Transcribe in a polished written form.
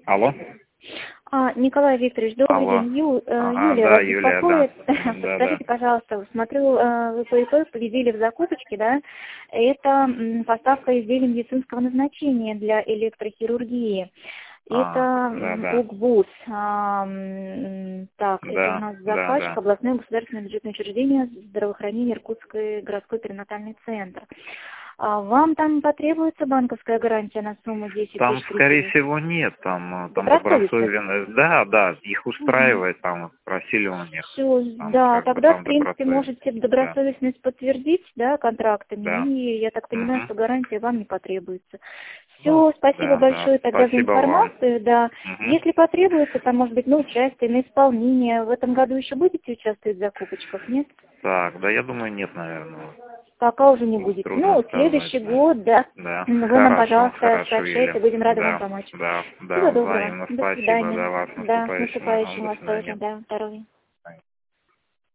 Алло. Николай Викторович, добрый Алло. день. Ага, Юлия да, вас Юлия, беспокоит. да. Подскажите, Да. пожалуйста, смотрю, вы по ИП победили в закупочке, да? Это поставка изделий медицинского назначения для электрохирургии. Это Да. УГБУС. Так, это у Да. нас заказчик, областное государственное бюджетное учреждение здравоохранения Иркутский городской перинатальный центр. Вам там потребуется банковская гарантия на сумму 10 Там, тысяч скорее гривен? всего, нет. Там Добросовестно? добросовестно. Да, их устраивает, там спросили у них. Все, Там да, как бы тогда, в там принципе, можете добросовестно. Да. добросовестность подтвердить, да, контрактами, Да. и я так понимаю, Мгм. что гарантия вам не потребуется. Ну, Все, спасибо да. большое тогда за Спасибо вам. информацию, да. Мгм. Если потребуется, там, может быть, на участие, на исполнение, в этом году еще будете участвовать в закупочках, нет? Так, да, я думаю, нет, наверное. Пока уже не будете. Трудно Ну, сказать. следующий год, да. Да. Вы нам, пожалуйста, Хорошо, сообщайте, Юля. будем рады вам Да. помочь. Да. Всего доброго. Взаимно До спасибо. свидания. Да, вас Да, с наступающим. Ага, наступающим до вас тоже, свидания. да, здоровья.